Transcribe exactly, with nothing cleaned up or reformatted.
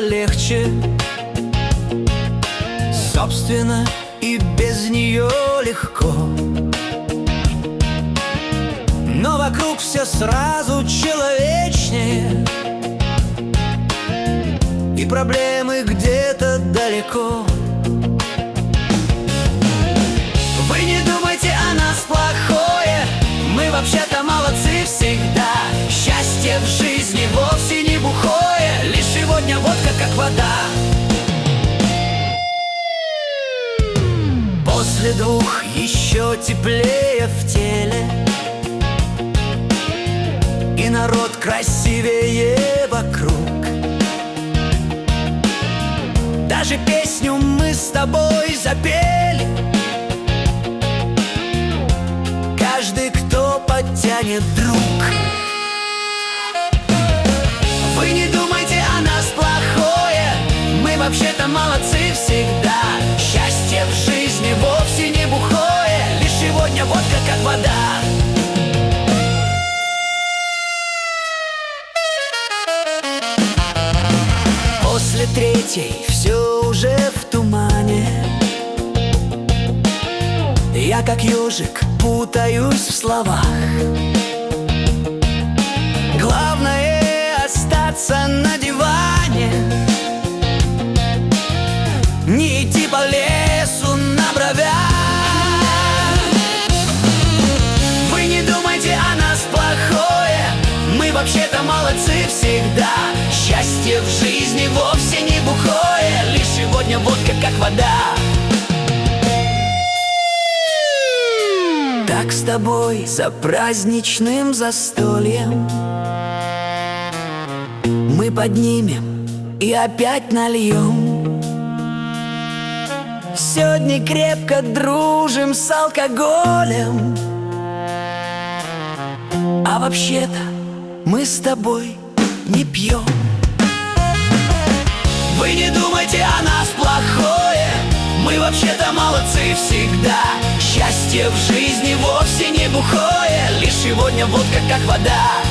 легче. Собственно, и без нее легко. Но вокруг все сразу человечнее, и проблемы где-то далеко. Вы не думайте о нас плохое, мы вообще-то молодцы всегда. Счастье в жизни вовсе не бухое, лишь сегодня водка как вода. После двух еще теплее в теле, и народ красивее вокруг. Даже песню мы с тобой запели, каждый, кто подтянет друг. Вы не думайте о нас плохое, мы вообще-то молодцы всегда. Счастье в жизни вовсе не бухое, лишь сегодня водка как вода. После третьей все уже в тумане, я как ежик путаюсь в словах. Главное остаться на диване, не идти по лесу на бровях. Вы не думайте о нас плохое, мы вообще-то молодцы всегда. Счастье в жизни вовсе не бухое, лишь сегодня водка как вода. Так с тобой за праздничным застольем мы поднимем и опять нальем. Сегодня крепко дружим с алкоголем, а вообще-то мы с тобой не пьем. Вы не думайте о нас плохое, мы вообще-то молодцы всегда. Счастье в жизни вовсе не бухое, лишь сегодня водка как вода.